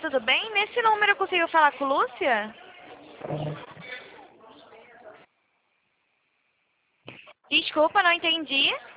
tudo bem? Nesse número eu consigo falar com Lúcia? Desculpa, não entendi.